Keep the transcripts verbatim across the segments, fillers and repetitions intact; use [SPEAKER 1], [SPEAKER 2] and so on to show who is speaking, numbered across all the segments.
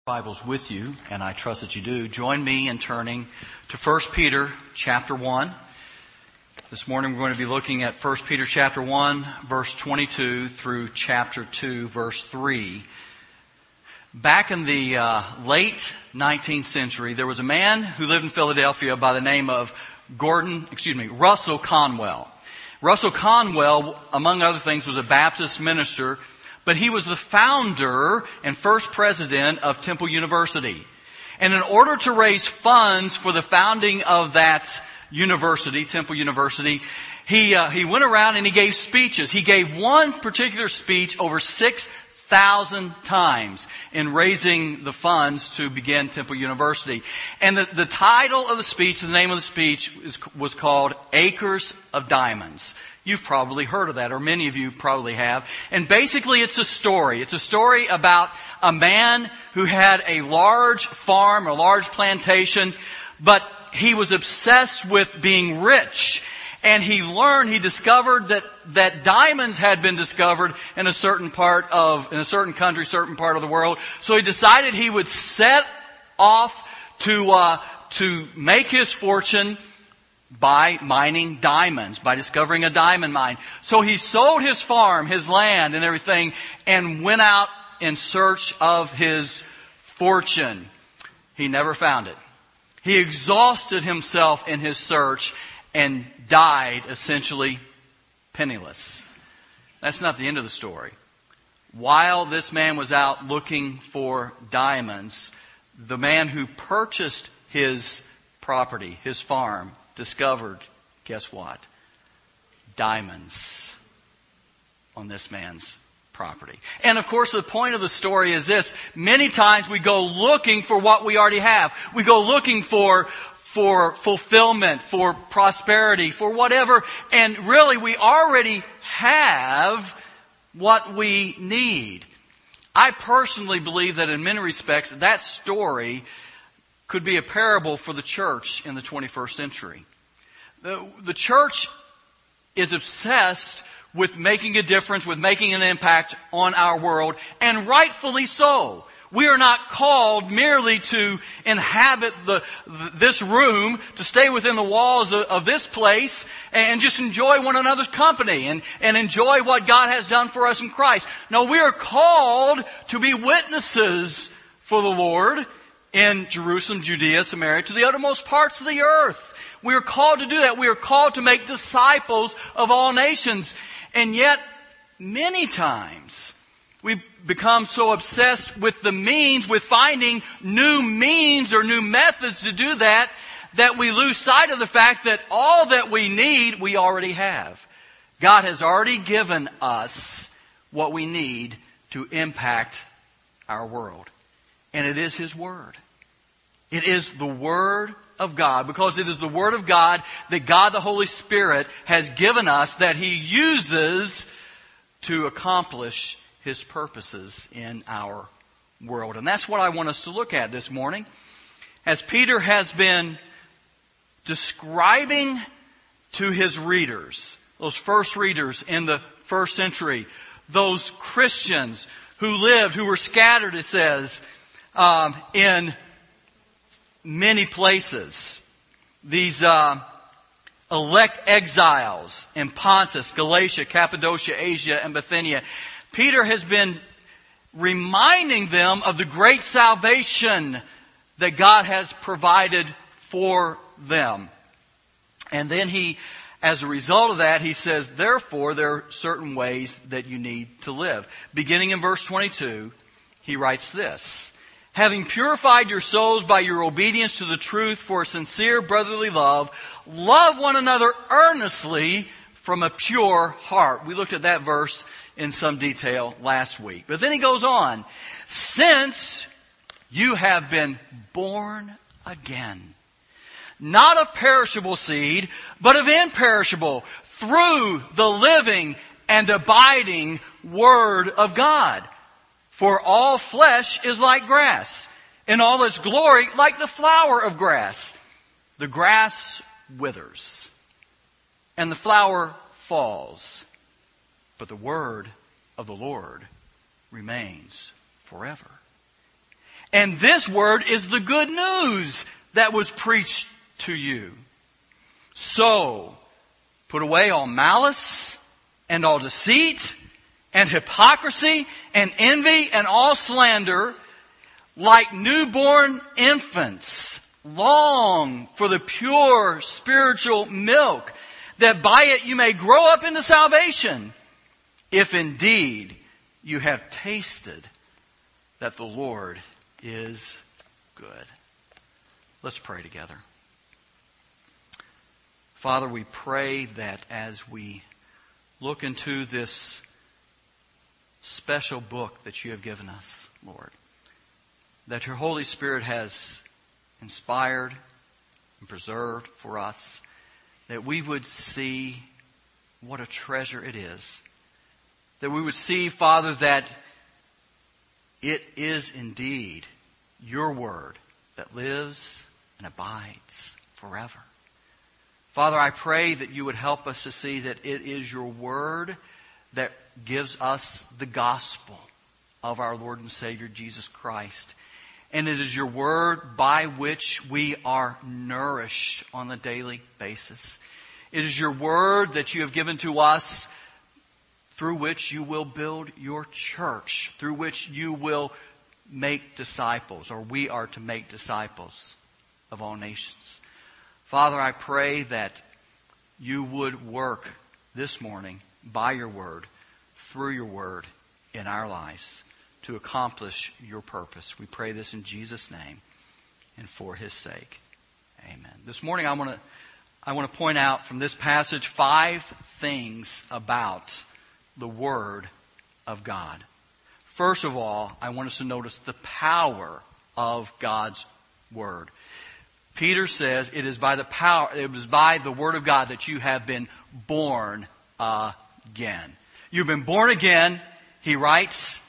[SPEAKER 1] Bibles with you, and I trust that you do. Join me in turning to First Peter chapter one. This morning we're going to be looking at First Peter chapter one, verse twenty-two through chapter two, verse three. Back in the uh, late nineteenth century, there was a man who lived in Philadelphia by the name of Gordon, excuse me, Russell Conwell. Russell Conwell, among other things, was a Baptist minister, but he was the founder and first president of Temple University. And in order to raise funds for the founding of that university, Temple University, he uh, he went around and he gave speeches. He gave one particular speech over six thousand times in raising the funds to begin Temple University. And the, the title of the speech, the name of the speech, is, was called Acres of Diamonds. You've probably heard of that, or many of you probably have. And basically it's a story. It's a story about a man who had a large farm, a large plantation, but he was obsessed with being rich. And he learned, he discovered that, that diamonds had been discovered in a certain part of, in a certain country, certain part of the world. So he decided he would set off to, uh, to make his fortune by mining diamonds, by discovering a diamond mine. So he sold his farm, his land and everything, and went out in search of his fortune. He never found it. He exhausted himself in his search and died essentially penniless. That's not the end of the story. While this man was out looking for diamonds, the man who purchased his property, his farm, discovered, guess what? Diamonds on this man's property. And of course the point of the story is this. Many times we go looking for what we already have. We go looking for for fulfillment, for prosperity, for whatever. And really we already have what we need. I personally believe that in many respects that story could be a parable for the church in the twenty-first century. The, the church is obsessed with making a difference, with making an impact on our world, and rightfully so. We are not called merely to inhabit the, this room, to stay within the walls of, of this place and just enjoy one another's company and, and enjoy what God has done for us in Christ. No, we are called to be witnesses for the Lord in Jerusalem, Judea, Samaria, to the uttermost parts of the earth. We are called to do that. We are called to make disciples of all nations. And yet, many times, we become so obsessed with the means, with finding new means or new methods to do that, that we lose sight of the fact that all that we need, we already have. God has already given us what we need to impact our world. And it is His Word. It is the Word of God, because it is the Word of God that God the Holy Spirit has given us, that He uses to accomplish His purposes in our world. And that's what I want us to look at this morning. As Peter has been describing to his readers, those first readers in the first century, those Christians who lived, who were scattered, it says, um, in many places. These uh, elect exiles in Pontus, Galatia, Cappadocia, Asia, and Bithynia. Peter has been reminding them of the great salvation that God has provided for them. And then he, as a result of that, he says, therefore, there are certain ways that you need to live. Beginning in verse twenty-two, he writes this. Having purified your souls by your obedience to the truth for sincere brotherly love, love one another earnestly from a pure heart. We looked at that verse in some detail last week. But then he goes on. Since you have been born again, not of perishable seed, but of imperishable, through the living and abiding Word of God. For all flesh is like grass, and all its glory like the flower of grass. The grass withers, and the flower falls, but the word of the Lord remains forever. And this word is the good news that was preached to you. So, put away all malice and all deceit and hypocrisy and envy and all slander. Like newborn infants, long for the pure spiritual milk, that by it you may grow up into salvation, if indeed you have tasted that the Lord is good. Let's pray together. Father, we pray that as we look into this special book that you have given us, Lord, that your Holy Spirit has inspired and preserved for us, that we would see what a treasure it is. That we would see, Father, that it is indeed your word that lives and abides forever. Father, I pray that you would help us to see that it is your word that gives us the gospel of our Lord and Savior Jesus Christ. And it is your word by which we are nourished on a daily basis. It is your word that you have given to us through which you will build your church, through which you will make disciples, or we are to make disciples of all nations. Father, I pray that you would work this morning by your word, through your word in our lives, to accomplish your purpose. We pray this in Jesus' name and for his sake. Amen. This morning I want to I want to point out from this passage five things about the Word of God. First of all, I want us to notice the power of God's Word. Peter says it is by the power, it is by the Word of God that you have been born again. You've been born again, he writes,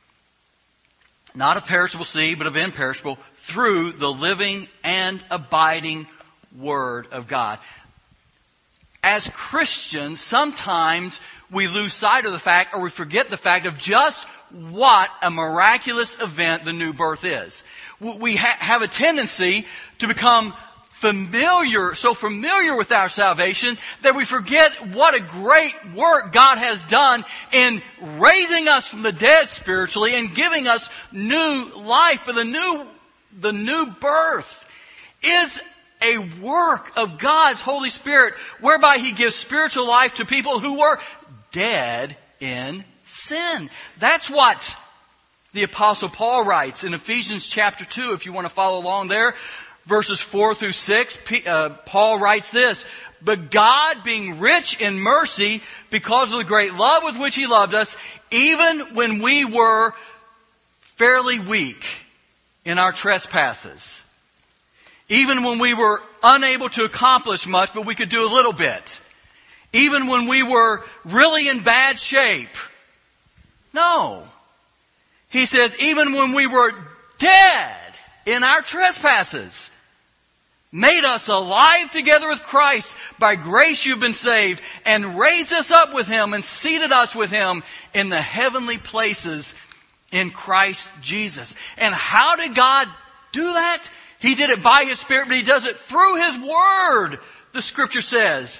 [SPEAKER 1] not of perishable seed, but of imperishable, through the living and abiding Word of God. As Christians, sometimes we lose sight of the fact, or we forget the fact of just what a miraculous event the new birth is. We ha- have a tendency to become familiar, so familiar with our salvation that we forget what a great work God has done in raising us from the dead spiritually and giving us new life. But the new, the new birth is a work of God's Holy Spirit whereby He gives spiritual life to people who were dead in sin. That's what the Apostle Paul writes in Ephesians chapter two, if you want to follow along there. Verses four through six, uh, Paul writes this, "But God, being rich in mercy, because of the great love with which He loved us, even when we were fairly weak in our trespasses, even when we were unable to accomplish much, but we could do a little bit, even when we were really in bad shape." No. He says, even when we were dead in our trespasses, made us alive together with Christ. By grace you've been saved, and raised us up with Him and seated us with Him in the heavenly places in Christ Jesus. And how did God do that? He did it by His Spirit, but He does it through His Word, the Scripture says.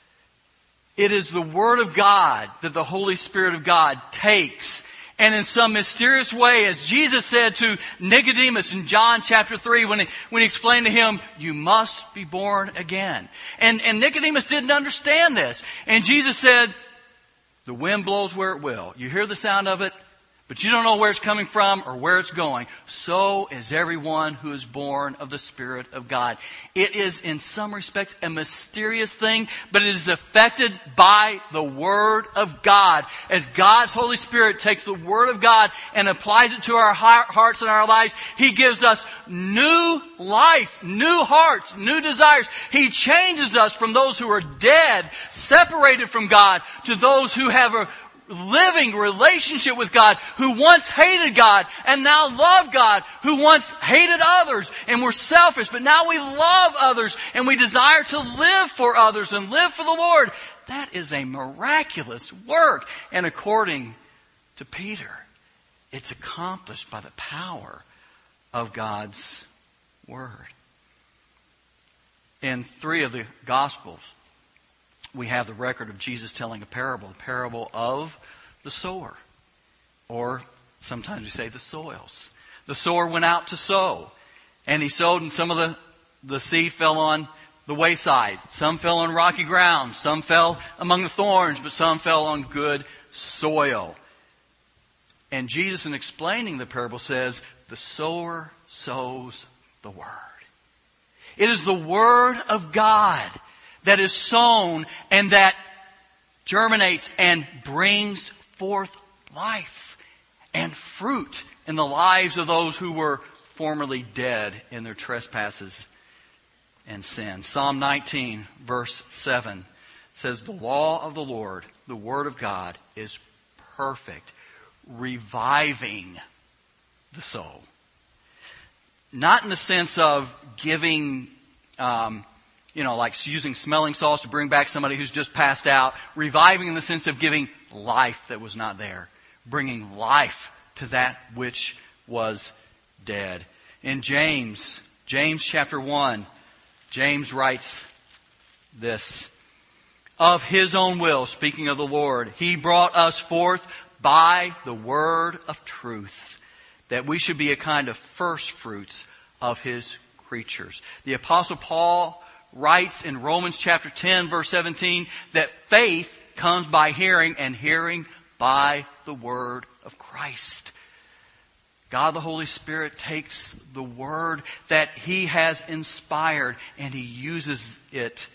[SPEAKER 1] It is the Word of God that the Holy Spirit of God takes, and in some mysterious way, as Jesus said to Nicodemus in John chapter three, when he, when he explained to him, you must be born again. And, and Nicodemus didn't understand this. And Jesus said, the wind blows where it will. You hear the sound of it, but you don't know where it's coming from or where it's going. So is everyone who is born of the Spirit of God. It is in some respects a mysterious thing, but it is affected by the Word of God. As God's Holy Spirit takes the Word of God and applies it to our hearts and our lives, He gives us new life, new hearts, new desires. He changes us from those who are dead, separated from God, to those who have a living relationship with God, who once hated God and now love God, who once hated others and were selfish, but now we love others and we desire to live for others and live for the Lord. That is a miraculous work. And according to Peter, it's accomplished by the power of God's Word. In three of the Gospels, we have the record of Jesus telling a parable, the parable of the sower. Or sometimes we say the soils. The sower went out to sow, and he sowed, and some of the, the seed fell on the wayside. Some fell on rocky ground. Some fell among the thorns, but some fell on good soil. And Jesus, in explaining the parable, says, the sower sows the Word. It is the Word of God that is sown and that germinates and brings forth life and fruit in the lives of those who were formerly dead in their trespasses and sins. Psalm nineteen, verse seven says, the law of the Lord, the Word of God, is perfect, reviving the soul. Not in the sense of giving, um, you know, like using smelling salts to bring back somebody who's just passed out. Reviving in the sense of giving life that was not there. Bringing life to that which was dead. In James, James chapter one, James writes this. Of His own will, speaking of the Lord, He brought us forth by the word of truth, that we should be a kind of first fruits of His creatures. The Apostle Paul writes in Romans chapter ten, verse seventeen, that faith comes by hearing, and hearing by the word of Christ. God the Holy Spirit takes the word that He has inspired, and He uses it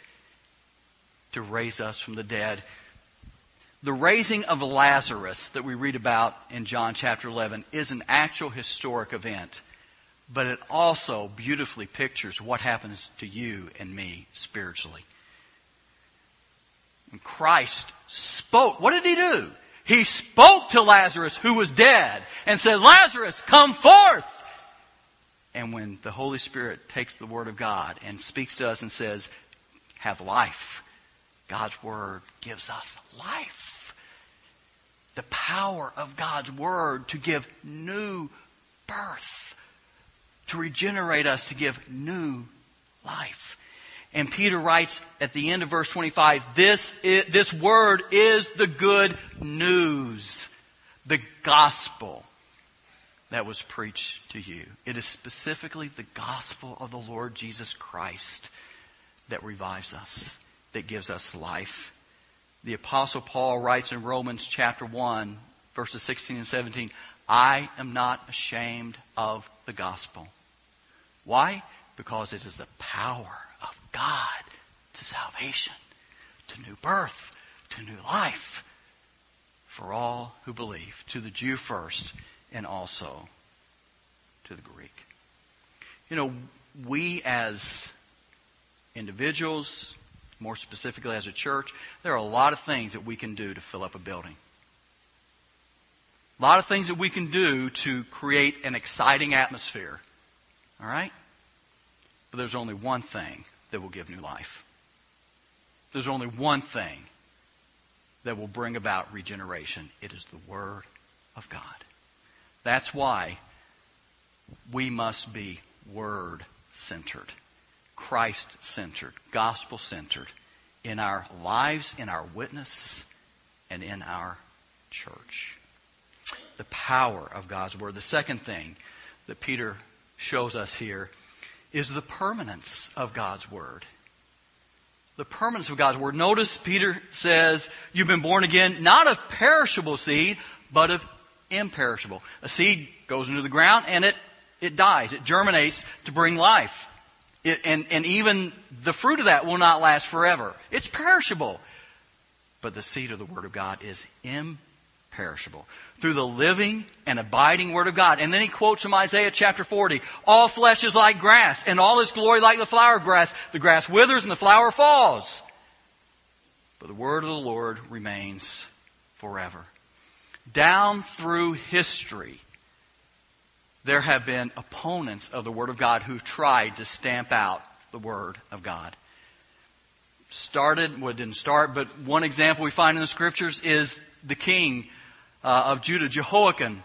[SPEAKER 1] to raise us from the dead. The raising of Lazarus that we read about in John chapter eleven is an actual historic event, but it also beautifully pictures what happens to you and me spiritually. And Christ spoke. What did He do? He spoke to Lazarus, who was dead, and said, Lazarus, come forth! And when the Holy Spirit takes the Word of God and speaks to us and says, have life, God's Word gives us life. The power of God's Word to give new birth, to regenerate us, to give new life. And Peter writes at the end of verse twenty-five, this, is, this Word is the good news, the gospel that was preached to you. It is specifically the gospel of the Lord Jesus Christ that revives us, that gives us life. The Apostle Paul writes in Romans chapter one, verses sixteen and seventeen, I am not ashamed of the gospel. Why? Because it is the power of God to salvation, to new birth, to new life for all who believe, to the Jew first and also to the Greek. You know, we as individuals, more specifically as a church, there are a lot of things that we can do to fill up a building. A lot of things that we can do to create an exciting atmosphere. All right? But there's only one thing that will give new life. There's only one thing that will bring about regeneration. It is the Word of God. That's why we must be Word-centered, Christ-centered, gospel-centered in our lives, in our witness, and in our church. The power of God's Word. The second thing that Peter shows us here is the permanence of God's Word. The permanence of God's Word. Notice Peter says, you've been born again, not of perishable seed, but of imperishable. A seed goes into the ground and it, it dies. It germinates to bring life. It, and, and even the fruit of that will not last forever. It's perishable. But the seed of the Word of God is imperishable. Through the living and abiding Word of God. And then he quotes from Isaiah chapter forty. All flesh is like grass, and all its glory like the flower of grass. The grass withers and the flower falls. But the Word of the Lord remains forever. Down through history, there have been opponents of the Word of God who've tried to stamp out the Word of God. Started, well, it didn't start, but one example we find in the Scriptures is the king uh, of Judah, Jehoiakim,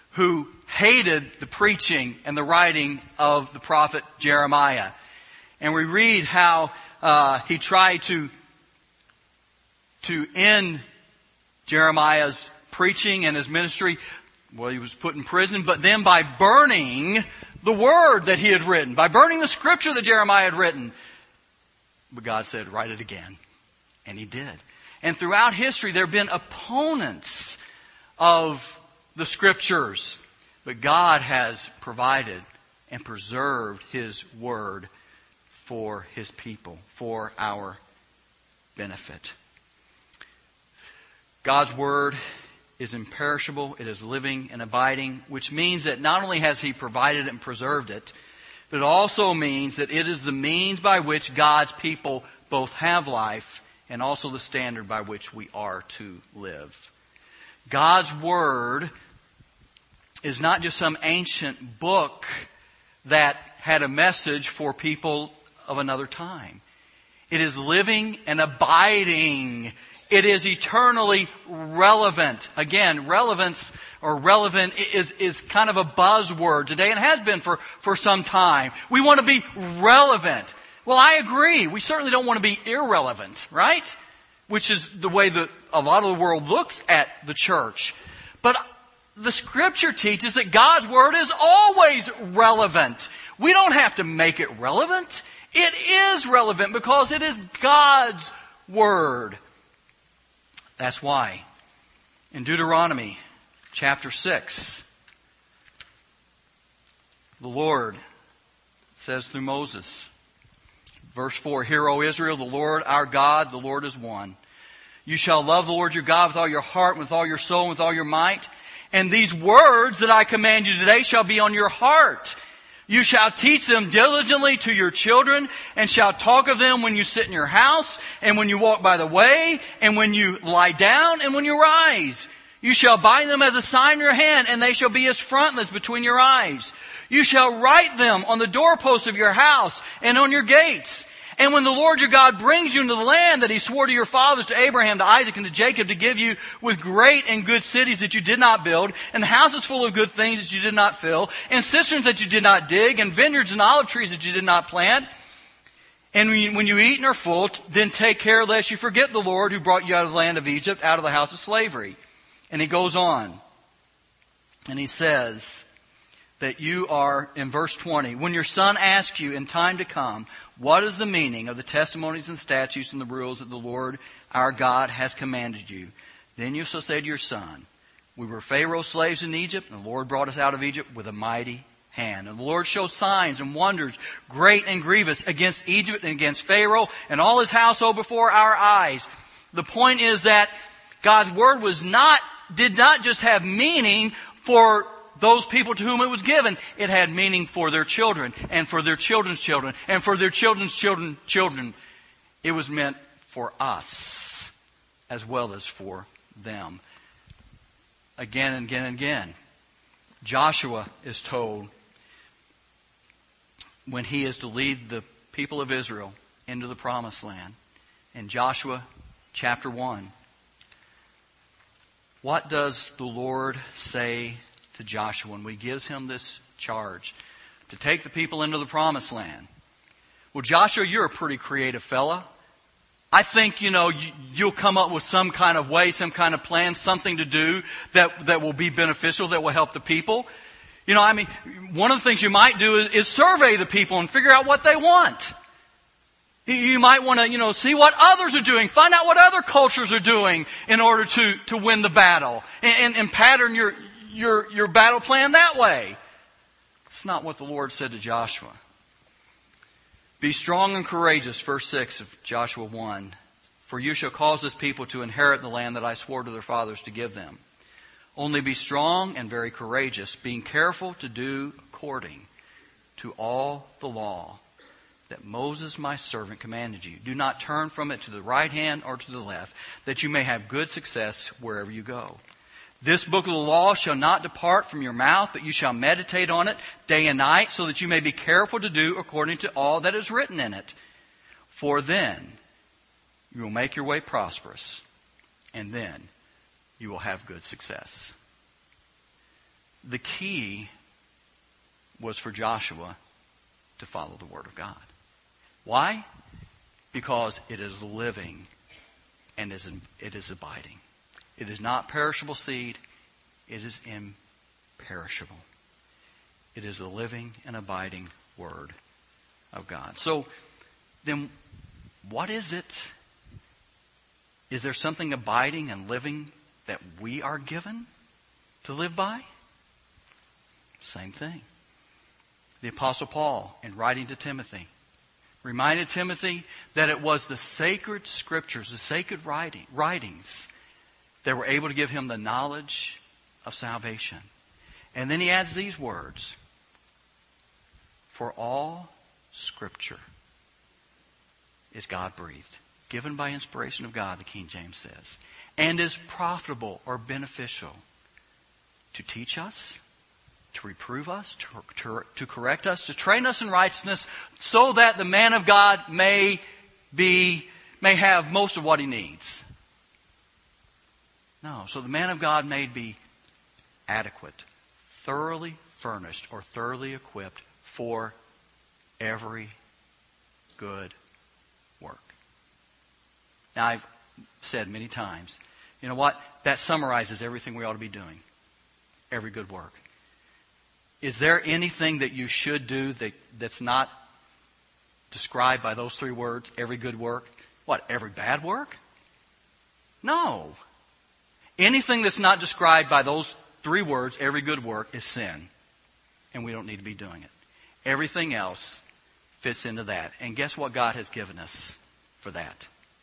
[SPEAKER 1] who hated the preaching and the writing of the prophet Jeremiah. And we read how uh, he tried to, to end Jeremiah's preaching and his ministry. Well, he was put in prison, but then by burning the word that he had written, by burning the scripture that Jeremiah had written. But God said, write it again. And he did. And throughout history, there have been opponents of the scriptures. But God has provided and preserved his word for his people, for our benefit. God's word is imperishable, it is living and abiding, which means that not only has he provided and preserved it, but it also means that it is the means by which God's people both have life and also the standard by which we are to live. God's word is not just some ancient book that had a message for people of another time. It is living and abiding. It is eternally relevant. Again, relevance or relevant is, is kind of a buzzword today and has been for, for some time. We want to be relevant. Well, I agree. We certainly don't want to be irrelevant, right? Which is the way that a lot of the world looks at the church. But the scripture teaches that God's word is always relevant. We don't have to make it relevant. It is relevant because it is God's word. That's why in Deuteronomy chapter six, the Lord says through Moses, verse four, Hear, O Israel, the Lord our God, the Lord is one. You shall love the Lord your God with all your heart, with all your soul, and with all your might. And these words that I command you today shall be on your heart. You shall teach them diligently to your children, and shall talk of them when you sit in your house, and when you walk by the way, and when you lie down, and when you rise. You shall bind them as a sign in your hand, and they shall be as frontlets between your eyes. You shall write them on the doorposts of your house and on your gates. And when the Lord your God brings you into the land that he swore to your fathers, to Abraham, to Isaac, and to Jacob, to give you with great and good cities that you did not build, and houses full of good things that you did not fill, and cisterns that you did not dig, and vineyards and olive trees that you did not plant, and when you eat and are full, then take care lest you forget the Lord who brought you out of the land of Egypt, out of the house of slavery. And he goes on, and he says that you are, in verse twenty, when your son asks you in time to come, what is the meaning of the testimonies and statutes and the rules that the Lord our God has commanded you? Then you shall say to your son, we were Pharaoh's slaves in Egypt, and the Lord brought us out of Egypt with a mighty hand. And the Lord showed signs and wonders, great and grievous, against Egypt and against Pharaoh and all his household before our eyes. The point is that God's word was not, did not just have meaning for those people to whom it was given. It had meaning for their children and for their children's children and for their children's children, children. It was meant for us as well as for them. Again and again and again, Joshua is told when he is to lead the people of Israel into the promised land. In Joshua chapter one, what does the Lord say to Joshua when he gives him this charge to take the people into the promised land? Well, Joshua, you're a pretty creative fella. I think, you know, you'll come up with some kind of way, some kind of plan, something to do that, that will be beneficial, that will help the people. You know, I mean, one of the things you might do is, is survey the people and figure out what they want. You might want to, you know, see what others are doing, find out what other cultures are doing in order to, to win the battle and, and, and pattern your, your, your battle plan that way. It's not what the Lord said to Joshua. Be strong and courageous, verse six of Joshua one. For you shall cause this people to inherit the land that I swore to their fathers to give them. Only be strong and very courageous, being careful to do according to all the law that Moses my servant commanded you. Do not turn from it to the right hand or to the left, that you may have good success wherever you go. This book of the law shall not depart from your mouth, but you shall meditate on it day and night, so that you may be careful to do according to all that is written in it. For then you will make your way prosperous, and then you will have good success. the key was for Joshua to follow the Word of God. Why? Because it is living and it is abiding. It is not perishable seed. It is imperishable. It is the living and abiding Word of God. So then what is it? Is there something abiding and living that we are given to live by? Same thing. The Apostle Paul, in writing to Timothy, reminded Timothy that it was the sacred scriptures, the sacred writing, writings that were able to give him the knowledge of salvation. And then he adds these words, for all scripture is God-breathed, given by inspiration of God, the King James says, and is profitable or beneficial to teach us, to reprove us, to, to, to correct us, to train us in righteousness, so that the man of God may be, may have most of what he needs. No, so the man of God may be adequate, thoroughly furnished, or thoroughly equipped for every good work. Now, I've said many times, you know what? That summarizes everything we ought to be doing. Every good work. Is there anything that you should do that, that's not described by those three words, every good work? What, every bad work? No. Anything that's not described by those three words, every good work, is sin. And we don't need to be doing it. Everything else fits into that. And guess what God has given us for that?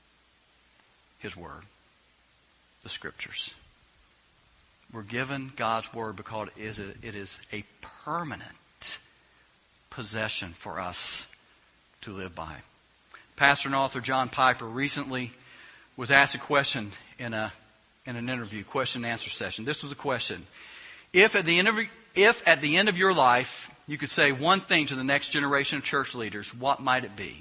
[SPEAKER 1] His Word. The Scriptures. We're given God's Word because it is a permanent possession for us to live by. Pastor and author John Piper recently was asked a question in a in an interview, question and answer session. This was the question. If at the end of, if at the end of your life you could say one thing to the next generation of church leaders, what might it be?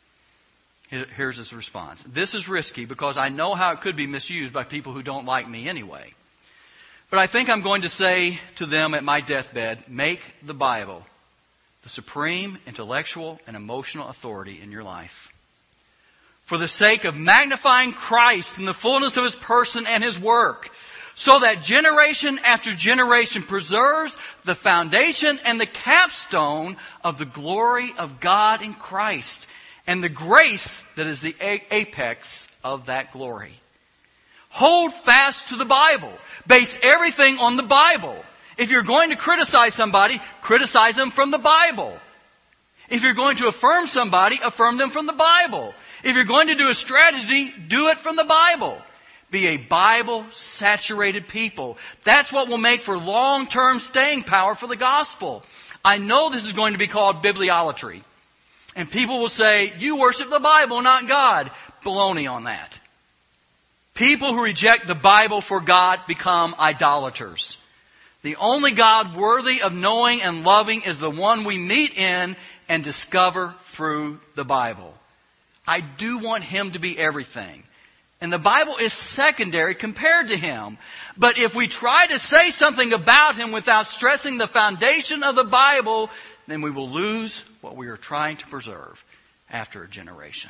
[SPEAKER 1] Here's his response. This is risky because I know how it could be misused by people who don't like me anyway. But I think I'm going to say to them at my deathbed, make the Bible the supreme intellectual and emotional authority in your life. For the sake of magnifying Christ in the fullness of His person and His work, so that generation after generation preserves the foundation and the capstone of the glory of God in Christ and the grace that is the apex of that glory. Hold fast to the Bible. Base everything on the Bible. If you're going to criticize somebody, criticize them from the Bible. If you're going to affirm somebody, affirm them from the Bible. If you're going to do a strategy, do it from the Bible. Be a Bible-saturated people. That's what will make for long-term staying power for the gospel. I know this is going to be called bibliolatry. And people will say, you worship the Bible, not God. Baloney on that. People who reject the Bible for God become idolaters. The only God worthy of knowing and loving is the one we meet in and discover through the Bible. I do want Him to be everything. And the Bible is secondary compared to Him. But if we try to say something about Him without stressing the foundation of the Bible, then we will lose what we are trying to preserve after a generation.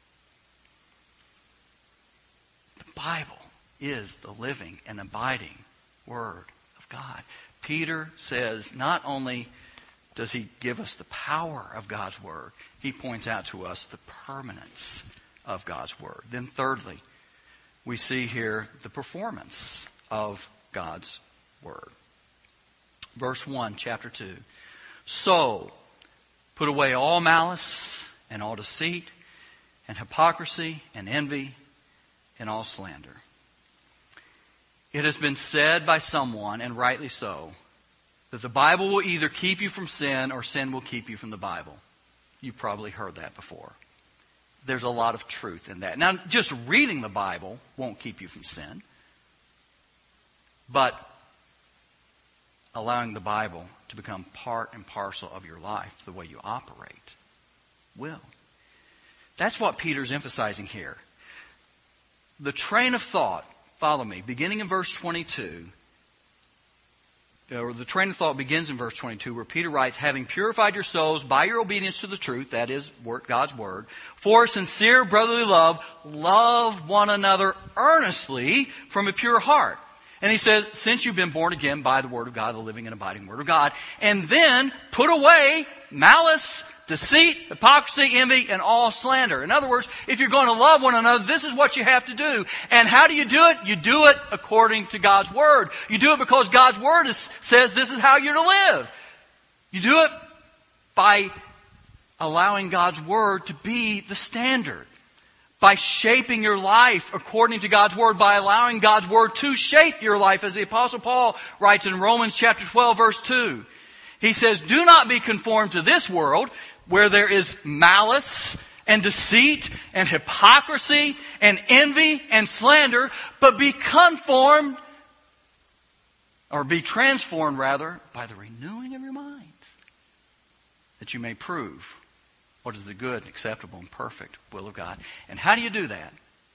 [SPEAKER 1] The Bible is the living and abiding Word of God. Peter says not only does he give us the power of God's Word, he points out to us the permanence of God's Word. Then thirdly, we see here the performance of God's Word. Verse one, chapter two. So, put away all malice and all deceit and hypocrisy and envy and all slander. It has been said by someone, and rightly so, that the Bible will either keep you from sin or sin will keep you from the Bible. You've probably heard that before. There's a lot of truth in that. Now, just reading the Bible won't keep you from sin. But allowing the Bible to become part and parcel of your life, the way you operate, will. That's what Peter's emphasizing here. The train of thought, follow me, beginning in verse twenty-two, or the train of thought begins in verse twenty-two, where Peter writes, having purified your souls by your obedience to the truth, that is God's word, for sincere brotherly love, love one another earnestly from a pure heart. And he says, since you've been born again by the word of God, the living and abiding word of God, and then put away malice, deceit, hypocrisy, envy, and all slander. In other words, if you're going to love one another, this is what you have to do. And how do you do it? You do it according to God's word. You do it because God's word is, says this is how you're to live. You do it by allowing God's word to be the standard. By shaping your life according to God's word, by allowing God's word to shape your life, as the Apostle Paul writes in Romans chapter twelve, verse two. He says, do not be conformed to this world where there is malice and deceit and hypocrisy and envy and slander, but be conformed, or be transformed rather, by the renewing of your minds, that you may prove what is the good, acceptable, and perfect will of God. And how do you do that?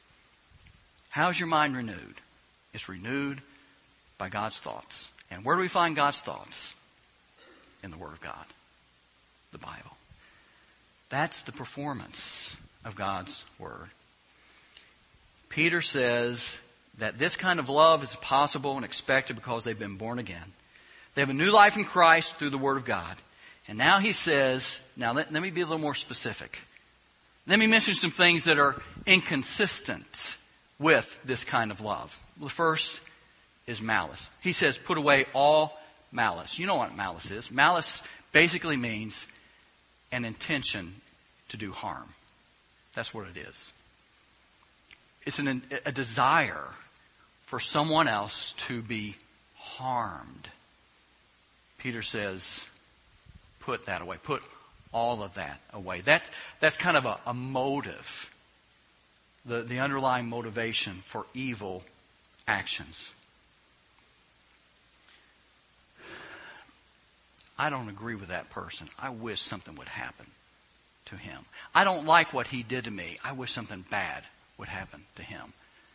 [SPEAKER 1] How is your mind renewed? It's renewed by God's thoughts. And where do we find God's thoughts? In the Word of God, the Bible. That's the performance of God's Word. Peter says that this kind of love is possible and expected because they've been born again. They have a new life in Christ through the Word of God. And now he says, now let, let me be a little more specific. Let me mention some things that are inconsistent with this kind of love. The first is malice. He says, put away all malice. You know what malice is. Malice basically means an intention to do harm. That's what it is. It's an, a desire for someone else to be harmed. Peter says, put that away. Put all of that away. That, that's kind of a, a motive. The, the underlying motivation for evil actions. I don't agree with that person. I wish something would happen to him. I don't like what he did to me. I wish something bad would happen to him.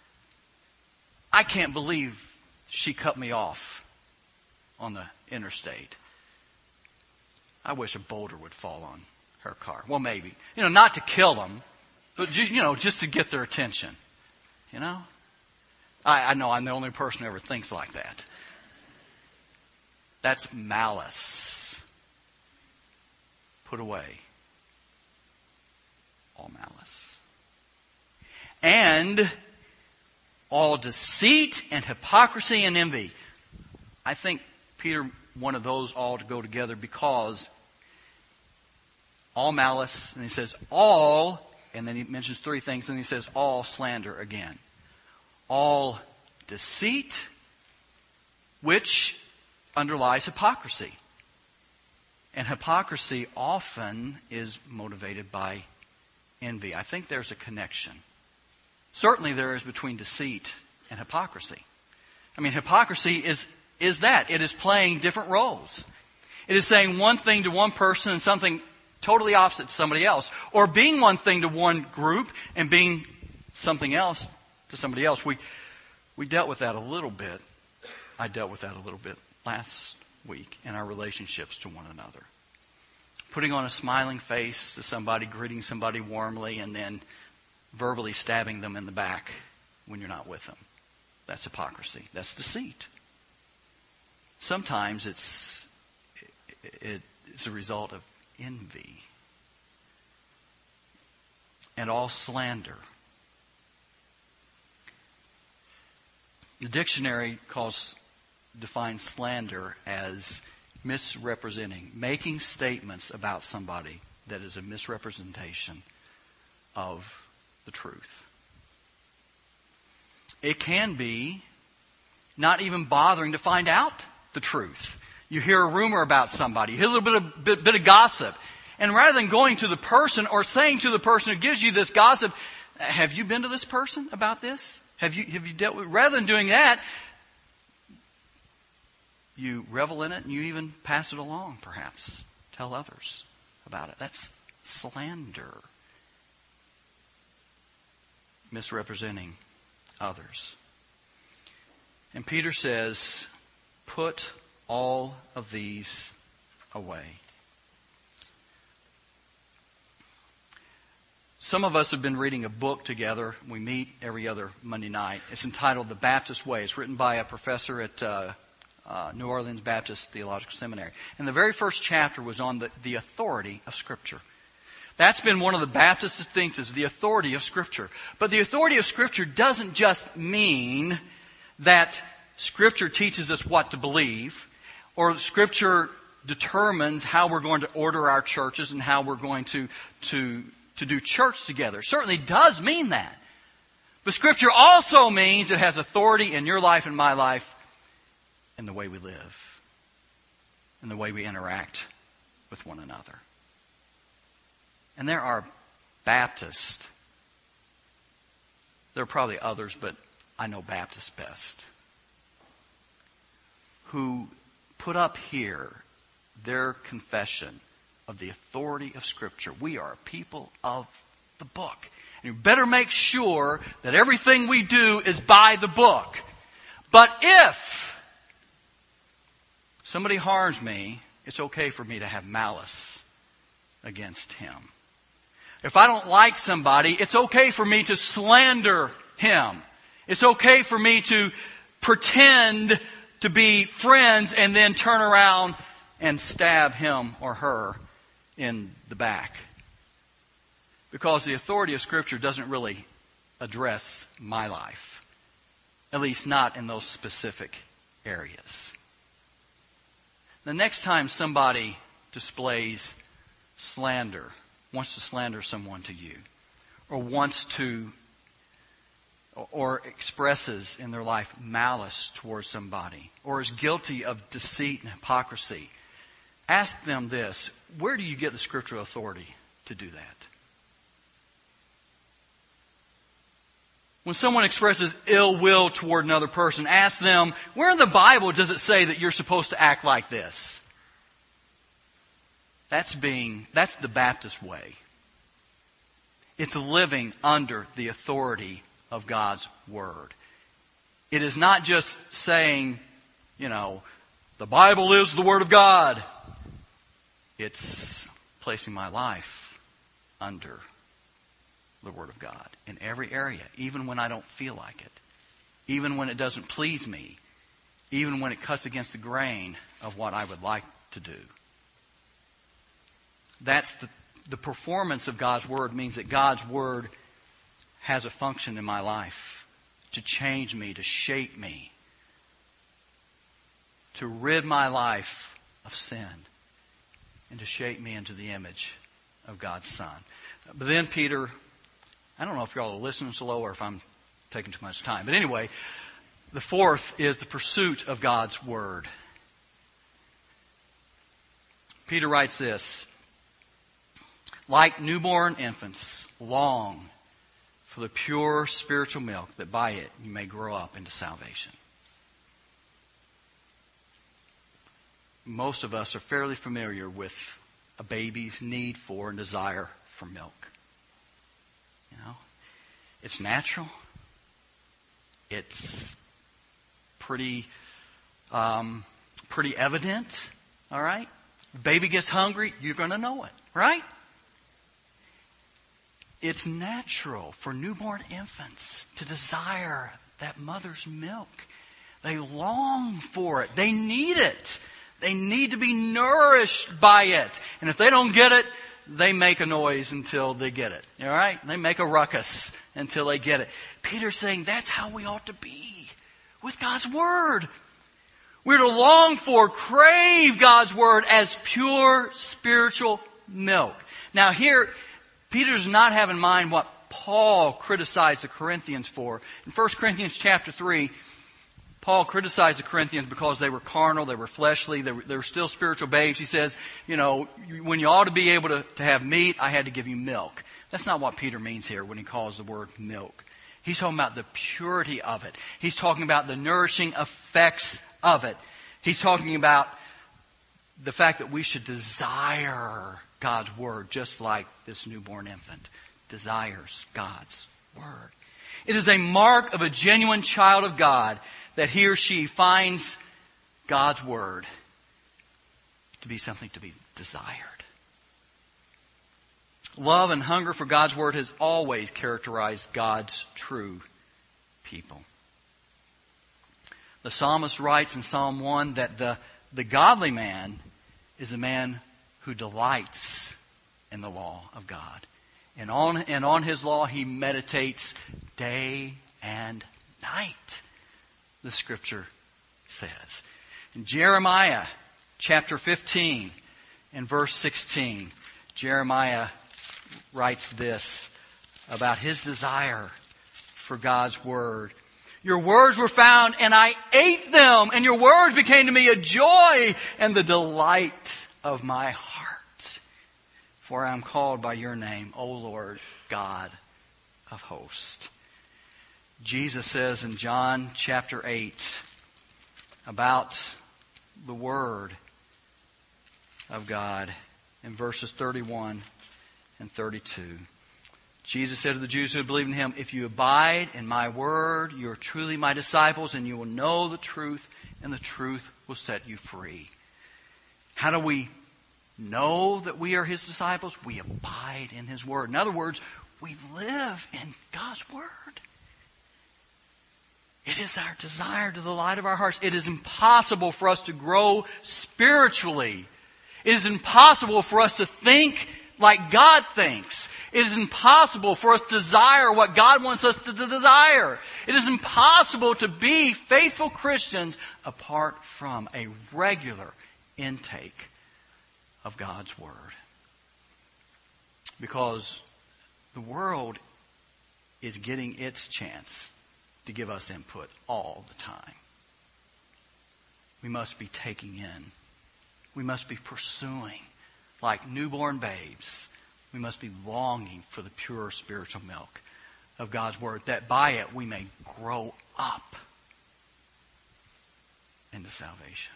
[SPEAKER 1] I can't believe she cut me off on the interstate. I wish a boulder would fall on her car. Well, maybe. You know, not to kill them, but just, you know, just to get their attention. You know? I, I know I'm the only person who ever thinks like that. That's malice. Put away all malice. And all deceit and hypocrisy and envy. I think Peter wanted those all to go together because all malice, and he says all, and then he mentions three things, and he says all slander again. All deceit, which underlies hypocrisy. And hypocrisy often is motivated by envy. I think there's a connection. Certainly there is between deceit and hypocrisy. I mean, hypocrisy is, is that. It is playing different roles. It is saying one thing to one person and something totally opposite to somebody else. Or being one thing to one group and being something else to somebody else. We, we dealt with that a little bit. I dealt with that a little bit last week in our relationships to one another. Putting on a smiling face to somebody, greeting somebody warmly, and then verbally stabbing them in the back when you're not with them. That's hypocrisy. That's deceit. Sometimes it's it, it's a result of envy. And all slander. The dictionary calls defines slander as misrepresenting, making statements about somebody that is a misrepresentation of the truth. It can be not even bothering to find out the truth. You hear a rumor about somebody, you hear a little bit of, bit, bit of gossip, and rather than going to the person or saying to the person who gives you this gossip, have you been to this person about this? Have you, have you dealt with, rather than doing that, you revel in it and you even pass it along, perhaps. Tell others about it. That's slander. Misrepresenting others. And Peter says, put all of these away. Some of us have been reading a book together. We meet every other Monday night. It's entitled The Baptist Way. It's written by a professor at uh, uh, New Orleans Baptist Theological Seminary. And the very first chapter was on the, the authority of Scripture. That's been one of the Baptist distinctives, the authority of Scripture. But the authority of Scripture doesn't just mean that Scripture teaches us what to believe, or Scripture determines how we're going to order our churches and how we're going to, to, to do church together. It certainly does mean that. But Scripture also means it has authority in your life and my life in the way we live, in the way we interact with one another. And there are Baptists, there are probably others, but I know Baptists best, who put up here their confession of the authority of Scripture. We are a people of the book. And you better make sure that everything we do is by the book. But if somebody harms me, it's okay for me to have malice against him. If I don't like somebody, it's okay for me to slander him. It's okay for me to pretend to be friends and then turn around and stab him or her in the back. Because the authority of Scripture doesn't really address my life. At least not in those specific areas. The next time somebody displays slander, wants to slander someone to you, or wants to, or expresses in their life malice towards somebody, or is guilty of deceit and hypocrisy, ask them this: where do you get the scriptural authority to do that? When someone expresses ill will toward another person, ask them, where in the Bible does it say that you're supposed to act like this? That's being, that's the Baptist way. It's living under the authority of God's Word. It is not just saying, you know, the Bible is the Word of God. It's placing my life under the Word of God in every area, even when I don't feel like it, even when it doesn't please me, even when it cuts against the grain of what I would like to do. That's the, the performance of God's Word means that God's Word has a function in my life to change me, to shape me, to rid my life of sin, and to shape me into the image of God's Son. But then Peter, I don't know if y'all are listening slow or if I'm taking too much time. But anyway, the fourth is the pursuit of God's Word. Peter writes this: like newborn infants, long for the pure spiritual milk, that by it you may grow up into salvation. Most of us are fairly familiar with a baby's need for and desire for milk. You know, it's natural. It's pretty, um, pretty evident. All right, baby gets hungry, you're going to know it, right? It's natural for newborn infants to desire that mother's milk. They long for it. They need it. They need to be nourished by it. And if they don't get it, they make a noise until they get it. All right? They make a ruckus until they get it. Peter's saying that's how we ought to be with God's Word. We're to long for, crave God's Word as pure spiritual milk. Now here, Peter does not have in mind what Paul criticized the Corinthians for. In First Corinthians chapter three, Paul criticized the Corinthians because they were carnal, they were fleshly, they were, they were still spiritual babes. He says, you know, when you ought to be able to, to have meat, I had to give you milk. That's not what Peter means here when he calls the word milk. He's talking about the purity of it. He's talking about the nourishing effects of it. He's talking about the fact that we should desire God's Word, just like this newborn infant desires God's Word. It is a mark of a genuine child of God that he or she finds God's Word to be something to be desired. Love and hunger for God's Word has always characterized God's true people. The psalmist writes in Psalm one that the, the godly man is a man who delights in the law of God. And on, and on his law he meditates day and night, the Scripture says. In Jeremiah chapter fifteen and verse sixteen, Jeremiah writes this about his desire for God's Word. Your words were found and I ate them, and your words became to me a joy and the delight of my heart. For I am called by your name, O Lord God of hosts. Jesus says in John chapter eight about the Word of God in verses thirty-one and thirty-two. Jesus said to the Jews who had believed in Him, if you abide in my word, you are truly my disciples, and you will know the truth, and the truth will set you free. How do we know that we are His disciples? We abide in His word. In other words, we live in God's word. It is our desire to the light of our hearts. It is impossible for us to grow spiritually. It is impossible for us to think like God thinks. It is impossible for us to desire what God wants us to desire. It is impossible to be faithful Christians apart from a regular intake of God's Word. Because the world is getting its chance to give us input all the time. We must be taking in. We must be pursuing like newborn babes. We must be longing for the pure spiritual milk of God's Word, that by it we may grow up into salvation.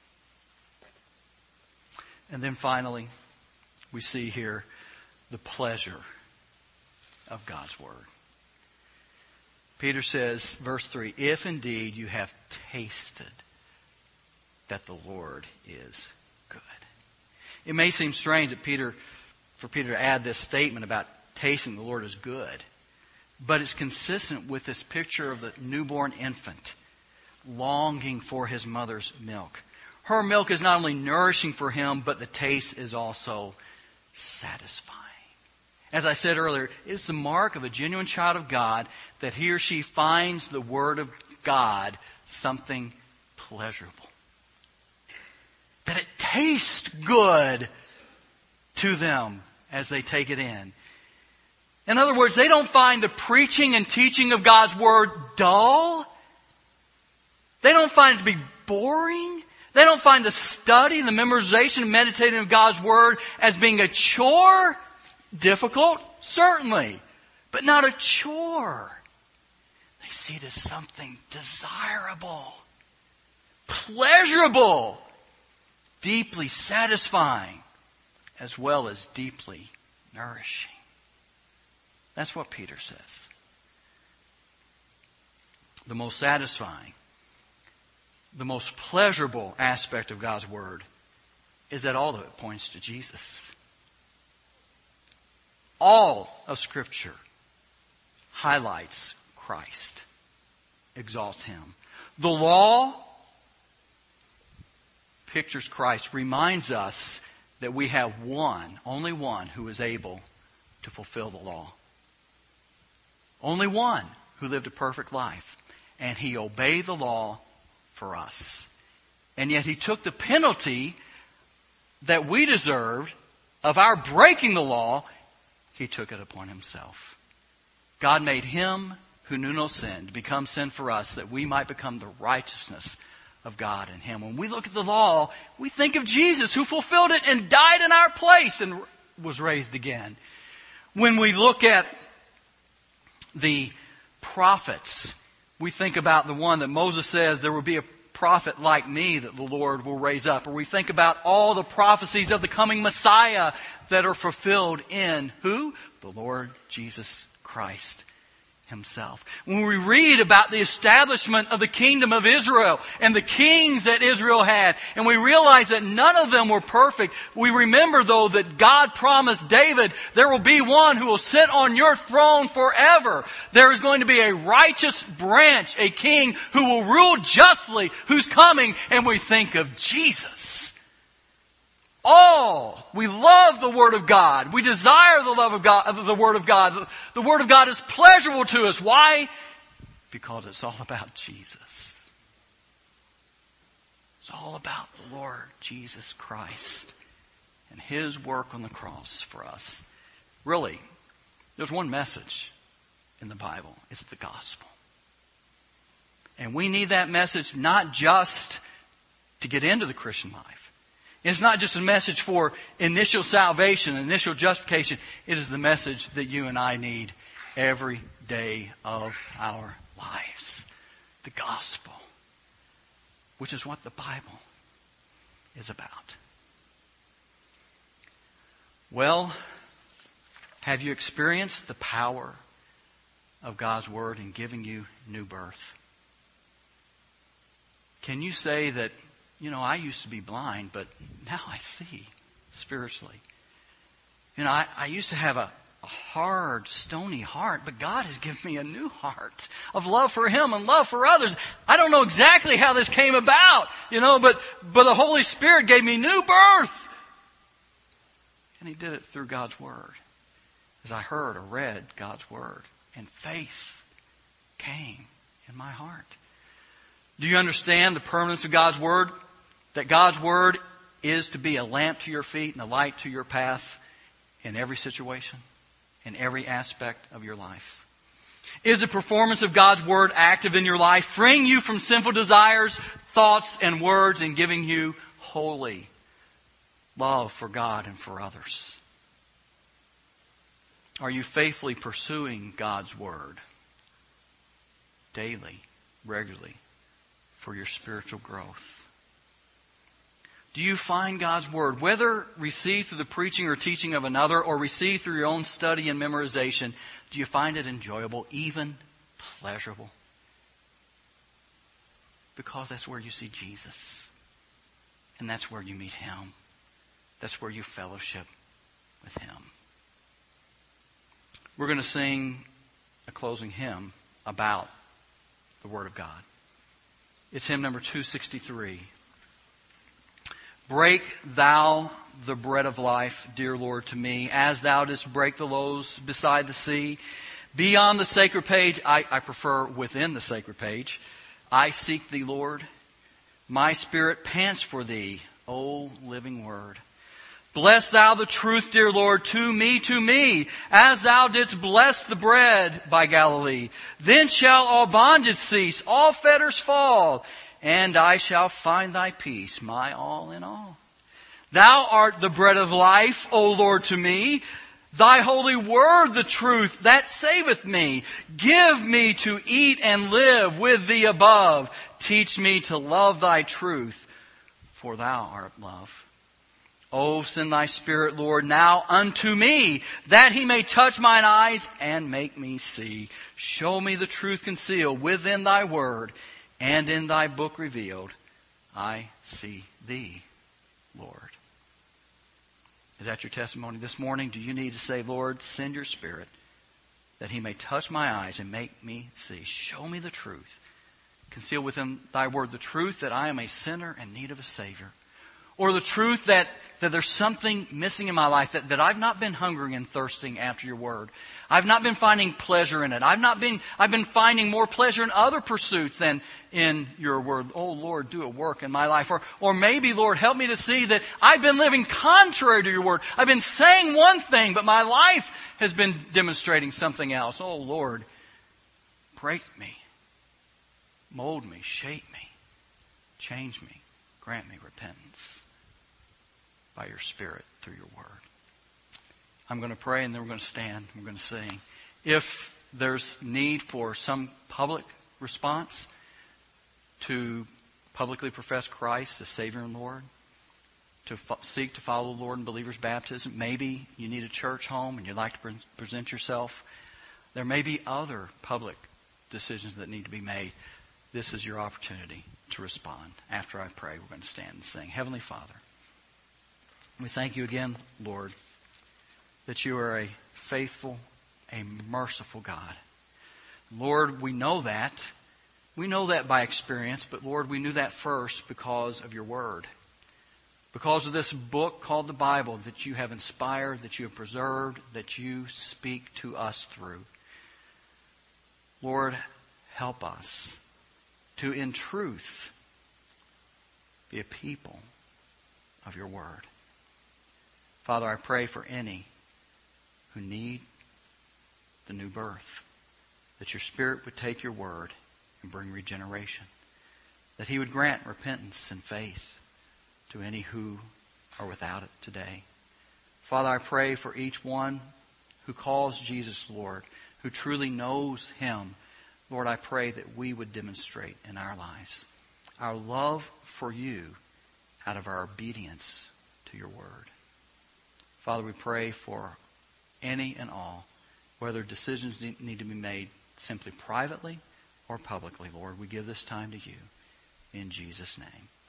[SPEAKER 1] And then finally, we see here the pleasure of God's Word. Peter says, verse three, if indeed you have tasted that the Lord is good. It may seem strange that Peter, for Peter to add this statement about tasting the Lord is good, but it's consistent with this picture of the newborn infant longing for his mother's milk. Her milk is not only nourishing for him, but the taste is also satisfying. As I said earlier, it is the mark of a genuine child of God that he or she finds the Word of God something pleasurable. That it tastes good to them as they take it in. In other words, they don't find the preaching and teaching of God's Word dull. They don't find it to be boring. They don't find the study and the memorization and meditating of God's Word as being a chore. Difficult, certainly, but not a chore. They see it as something desirable, pleasurable, deeply satisfying, as well as deeply nourishing. That's what Peter says. The most satisfying, the most pleasurable aspect of God's Word is that all of it points to Jesus. All of Scripture highlights Christ, exalts Him. The law pictures Christ, reminds us that we have one, only one, who is able to fulfill the law. Only one who lived a perfect life. And He obeyed the law for us. And yet He took the penalty that we deserved of our breaking the law. He took it upon Himself. God made Him who knew no sin to become sin for us, that we might become the righteousness of God in Him. When we look at the law, we think of Jesus, who fulfilled it and died in our place and was raised again. When we look at the prophets, we think about the one that Moses says, there will be a prophet like me that the Lord will raise up. Or we think about all the prophecies of the coming Messiah that are fulfilled in who? The Lord Jesus Christ himself. When we read about the establishment of the kingdom of Israel and the kings that Israel had, and we realize that none of them were perfect, we remember though that God promised David, there will be one who will sit on your throne forever. There is going to be a righteous branch, a king who will rule justly, who's coming, and we think of Jesus. All. We love the Word of God. We desire the love of God, the Word of God. The Word of God is pleasurable to us. Why? Because it's all about Jesus. It's all about the Lord Jesus Christ and His work on the cross for us. Really, there's one message in the Bible. It's the gospel. And we need that message not just to get into the Christian life. It's not just a message for initial salvation, initial justification. It is the message that you and I need every day of our lives. The gospel, which is what the Bible is about. Well, have you experienced the power of God's Word in giving you new birth? Can you say that, you know, I used to be blind, but now I see spiritually. You know, I, I used to have a, a hard, stony heart, but God has given me a new heart of love for Him and love for others. I don't know exactly how this came about, you know, but, but the Holy Spirit gave me new birth. And He did it through God's Word. As I heard or read God's Word, and faith came in my heart. Do you understand the permanence of God's Word? That God's Word is to be a lamp to your feet and a light to your path in every situation, in every aspect of your life. Is the performance of God's Word active in your life, freeing you from sinful desires, thoughts, and words, and giving you holy love for God and for others? Are you faithfully pursuing God's Word daily, regularly, for your spiritual growth? Do you find God's Word, whether received through the preaching or teaching of another, or received through your own study and memorization, do you find it enjoyable, even pleasurable? Because that's where you see Jesus. And that's where you meet Him. That's where you fellowship with Him. We're going to sing a closing hymn about the Word of God. It's hymn number two sixty-three. Break thou the bread of life, dear Lord, to me, as thou didst break the loaves beside the sea. Beyond the sacred page, I, I prefer within the sacred page, I seek thee, Lord. My spirit pants for thee, O living Word. Bless thou the truth, dear Lord, to me, to me, as thou didst bless the bread by Galilee. Then shall all bondage cease, all fetters fall, and I shall find thy peace, my all in all. Thou art the bread of life, O Lord, to me. Thy holy word, the truth that saveth me. Give me to eat and live with thee above. Teach me to love thy truth, for thou art love. O send thy Spirit, Lord, now unto me, that he may touch mine eyes and make me see. Show me the truth concealed within thy word, and in thy book revealed. I see thee, Lord. Is that your testimony this morning? Do you need to say, Lord, send your Spirit, that he may touch my eyes and make me see? Show me the truth. Conceal within thy word the truth that I am a sinner in need of a Savior. Or the truth that, that there's something missing in my life, that, that I've not been hungering and thirsting after your word. I've not been finding pleasure in it. I've not been, I've been finding more pleasure in other pursuits than in your word. Oh Lord, do a work in my life. Or, or maybe, Lord, help me to see that I've been living contrary to your word. I've been saying one thing, but my life has been demonstrating something else. Oh Lord, break me, mold me, shape me, change me, grant me repentance by your Spirit through your word. I'm going to pray and then we're going to stand. We're going to sing. If there's need for some public response to publicly profess Christ as Savior and Lord, to fo- seek to follow the Lord in believer's baptism, maybe you need a church home and you'd like to pre- present yourself. There may be other public decisions that need to be made. This is your opportunity to respond. After I pray, we're going to stand and sing. Heavenly Father, we thank you again, Lord, that you are a faithful, a merciful God. Lord, we know that. We know that by experience, but Lord, we knew that first because of your word. Because of this book called the Bible that you have inspired, that you have preserved, that you speak to us through. Lord, help us to, in truth, be a people of your word. Father, I pray for any who need the new birth, that your Spirit would take your word and bring regeneration, that he would grant repentance and faith to any who are without it today. Father, I pray for each one who calls Jesus Lord, who truly knows him. Lord, I pray that we would demonstrate in our lives our love for you out of our obedience to your word. Father, we pray for any and all, whether decisions need to be made simply privately or publicly, Lord. We give this time to you in Jesus' name.